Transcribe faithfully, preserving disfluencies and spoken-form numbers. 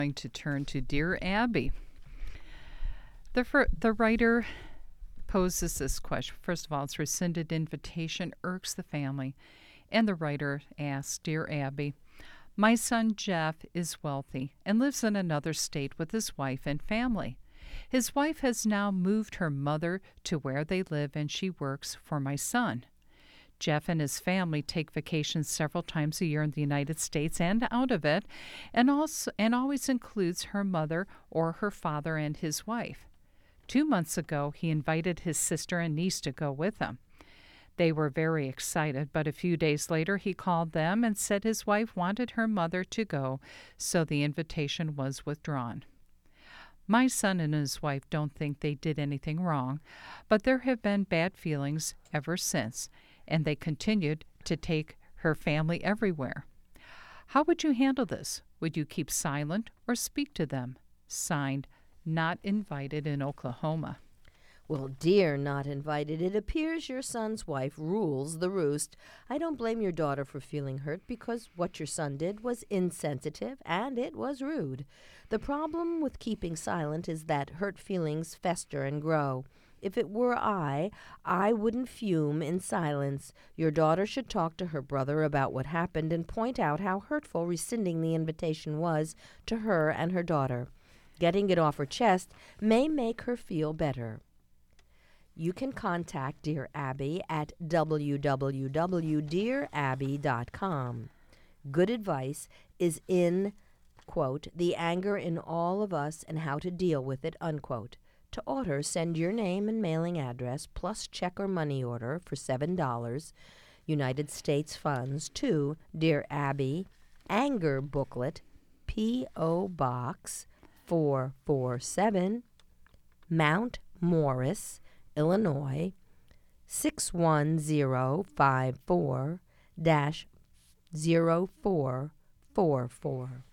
Going to turn to Dear Abby. The, fir- the writer poses this question. First of all, its rescinded invitation irks the family. And the writer asks, Dear Abby, my son Jeff is wealthy and lives in another state with his wife and family. His wife has now moved her mother to where they live and she works for my son. Jeff and his family take vacations several times a year in the United States and out of it, and also and always includes her mother or her father and his wife. Two months ago, he invited his sister and niece to go with him. They were very excited, but a few days later he called them and said his wife wanted her mother to go, so the invitation was withdrawn. My son and his wife don't think they did anything wrong, but there have been bad feelings ever since, and they continued to take her family everywhere. How would you handle this? Would you keep silent or speak to them? Signed, Not Invited in Oklahoma. Well, dear Not Invited, it appears your son's wife rules the roost. I don't blame your daughter for feeling hurt because what your son did was insensitive and it was rude. The problem with keeping silent is that hurt feelings fester and grow. If it were I, I wouldn't fume in silence. Your daughter should talk to her brother about what happened and point out how hurtful rescinding the invitation was to her and her daughter. Getting it off her chest may make her feel better. You can contact Dear Abby at w w w dot dear abby dot com. Good advice is in, quote, the anger in all of us and how to deal with it, unquote. To order, send your name and mailing address plus check or money order for seven dollars, United States funds, to Dear Abby, Anger Booklet, P O. Box four four seven, Mount Morris, Illinois, six one zero five four dash zero four four four.